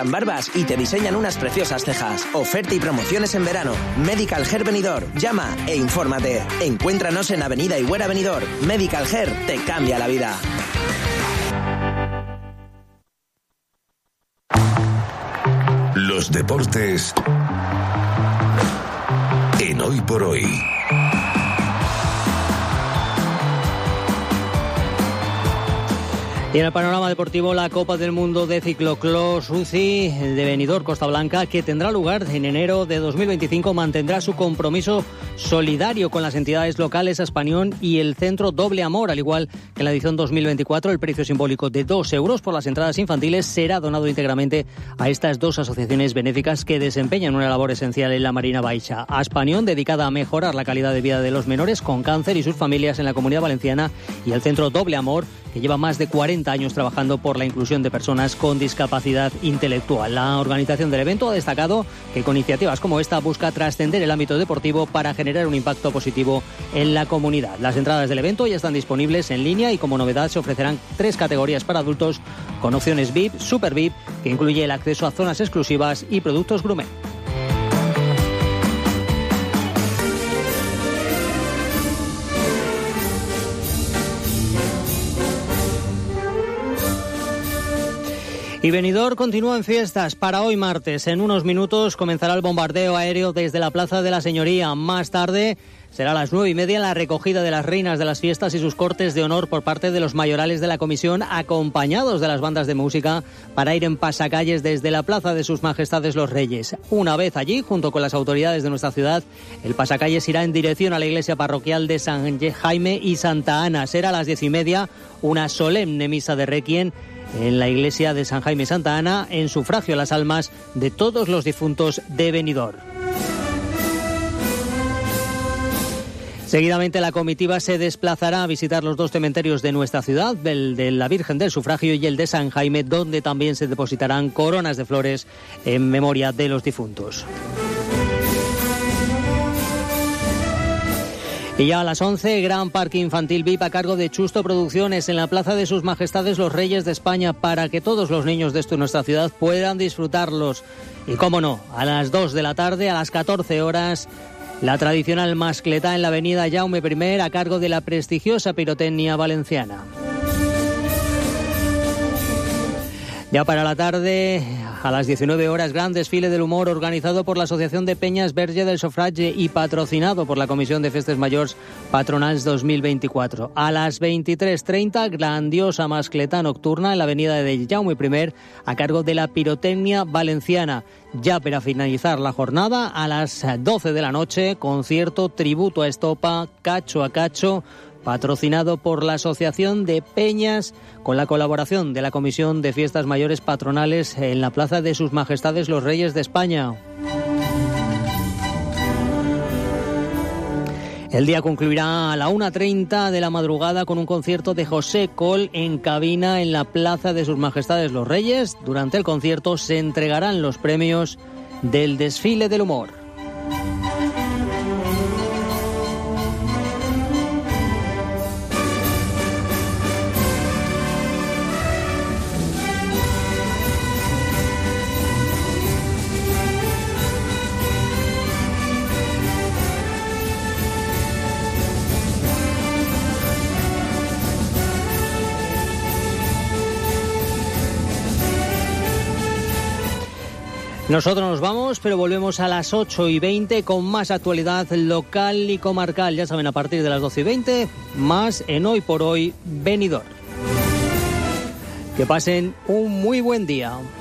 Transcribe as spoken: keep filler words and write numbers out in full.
realizan barbas y te diseñan unas preciosas cejas. Oferta y promociones en verano. Medical Hair Benidorm. Llama e infórmate. Encuéntranos en Avenida Higuera Benidorm. Medical Hair te cambia la vida. Los deportes en Hoy por Hoy. Y en el panorama deportivo, la Copa del Mundo de Ciclocross U C I de Benidorm, Costa Blanca, que tendrá lugar en enero de dos mil veinticinco, mantendrá su compromiso solidario con las entidades locales Aspanión y el Centro Doble Amor, al igual que en la edición dos mil veinticuatro. El precio simbólico de dos euros por las entradas infantiles será donado íntegramente a estas dos asociaciones benéficas que desempeñan una labor esencial en la Marina Baixa. Aspanión, dedicada a mejorar la calidad de vida de los menores con cáncer y sus familias en la Comunidad Valenciana, y el Centro Doble Amor, que lleva más de cuarenta años trabajando por la inclusión de personas con discapacidad intelectual. La organización del evento ha destacado que con iniciativas como esta busca trascender el ámbito deportivo para generar un impacto positivo en la comunidad. Las entradas del evento ya están disponibles en línea y como novedad se ofrecerán tres categorías para adultos con opciones V I P, Super V I P, que incluye el acceso a zonas exclusivas y productos gourmet. Y Benidorm continúa en fiestas para hoy martes. En unos minutos comenzará el bombardeo aéreo desde la Plaza de la Señoría. Más tarde será a las nueve y media la recogida de las reinas de las fiestas y sus cortes de honor por parte de los mayorales de la comisión, acompañados de las bandas de música, para ir en pasacalles desde la Plaza de Sus Majestades los Reyes. Una vez allí, junto con las autoridades de nuestra ciudad, el pasacalles irá en dirección a la iglesia parroquial de San Jaime y Santa Ana. Será a las diez y media una solemne misa de requiem en la iglesia de San Jaime y Santa Ana, en sufragio a las almas de todos los difuntos de Benidorm. Seguidamente la comitiva se desplazará a visitar los dos cementerios de nuestra ciudad, el de la Virgen del Sufragio y el de San Jaime, donde también se depositarán coronas de flores en memoria de los difuntos. Y ya a las once, gran parque infantil V I P a cargo de Chusto Producciones en la Plaza de Sus Majestades los Reyes de España, para que todos los niños de esto, nuestra ciudad, puedan disfrutarlos. Y cómo no, a las dos de la tarde, a las catorce horas, la tradicional mascletá en la avenida Jaume primero a cargo de la prestigiosa pirotecnia valenciana. Ya para la tarde, a las diecinueve horas, gran desfile del humor organizado por la Asociación de Peñas Verge del Sofrage y patrocinado por la Comisión de Festes Mayors Patronals dos mil veinticuatro. A las veintitrés treinta, grandiosa mascletá nocturna en la avenida de Jaume primero a cargo de la pirotecnia valenciana. Ya para finalizar la jornada, a las doce de la noche, concierto tributo a Estopa, cacho a cacho, patrocinado por la Asociación de Peñas, con la colaboración de la Comisión de Fiestas Mayores Patronales en la Plaza de Sus Majestades los Reyes de España. El día concluirá a la una treinta de la madrugada con un concierto de José Col en cabina en la Plaza de Sus Majestades los Reyes. Durante el concierto se entregarán los premios del desfile del humor. Nosotros nos vamos, pero volvemos a las ocho y veinte con más actualidad local y comarcal. Ya saben, a partir de las doce y veinte, más en Hoy por Hoy Benidorm. Que pasen un muy buen día.